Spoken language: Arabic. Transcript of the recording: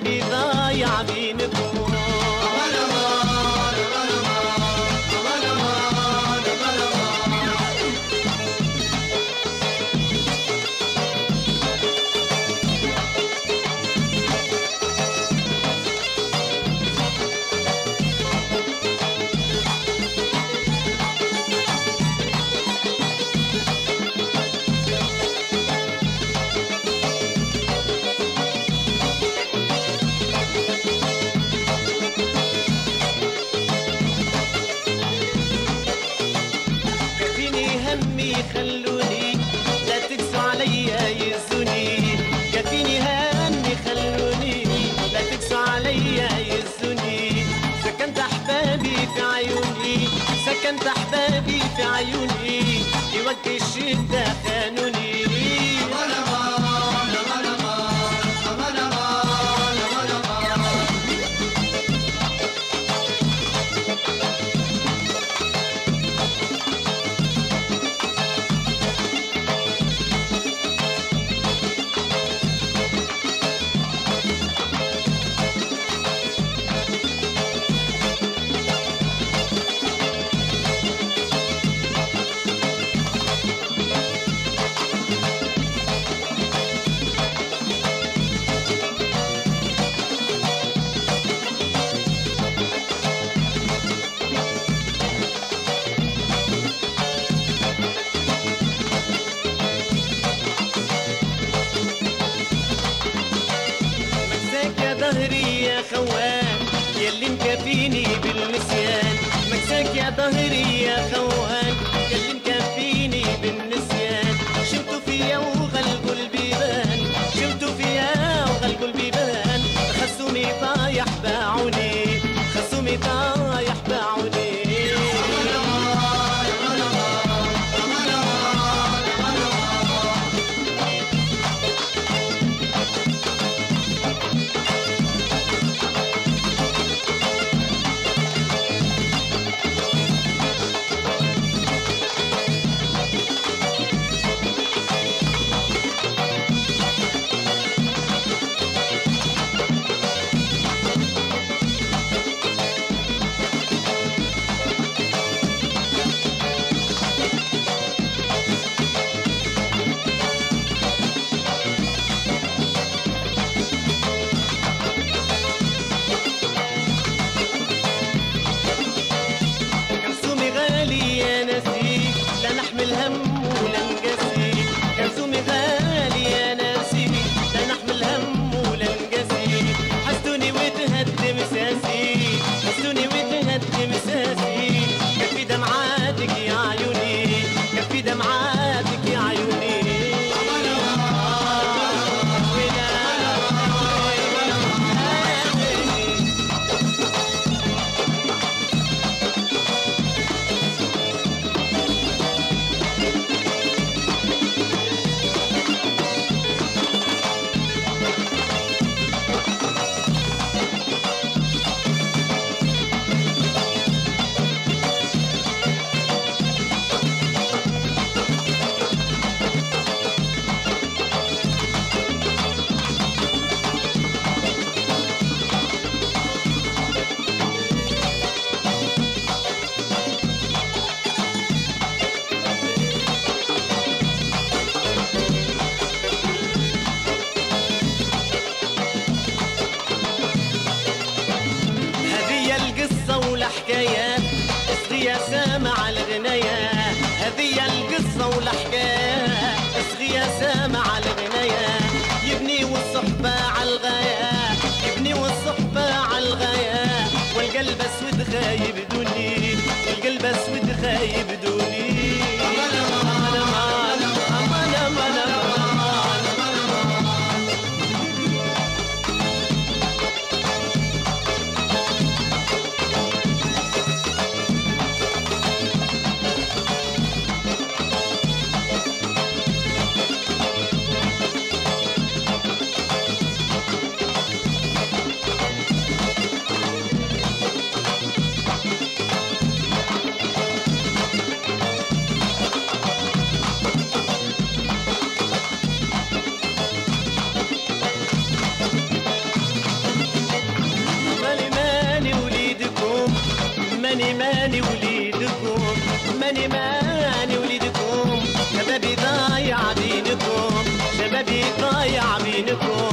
احبابي ضايع بينكم. همي خلوني لا تقسوا عليا يزوني، كفيني همي خلوني لا تقسوا عليا يزوني. سكنت احبابي في عيوني، سكنت احبابي في عيوني، في وقت الشدة خانوني. ظهري يا خوان يلي مكفيني بالنسيان، مكساك يا ظهري يا خوان يلي مكفيني بالنسيان. شمتوا فيا وغلقوا البيبان، شمتوا فيا وغلقوا البيبان، خصومي طايح باعوني، خصومي طايح باعوني. يا ناسيك لا نحمل هم ولا نقاسيك، كرزومي غالي يا ناسيك لا نحمل هم ولا نقاسيك. حسدوني وتهدم ساسي، حسدوني وتهدم ساسي، كفي دمعاتك يا عيوني، كفي دمعاتك يا عيوني. حكايات اصغي يا سامع الغناية، هذه القصة والحكايات اصغي يا سامع الغناية. يبني والصحبة عالغاية، يبني والصحبة عالغاية، والقلب اسود خايب دوني، والقلب اسود خايب دوني. ماني وليدكم، ماني وليدكم، شبابي ضايع بينكم، شبابي ضايع بينكم.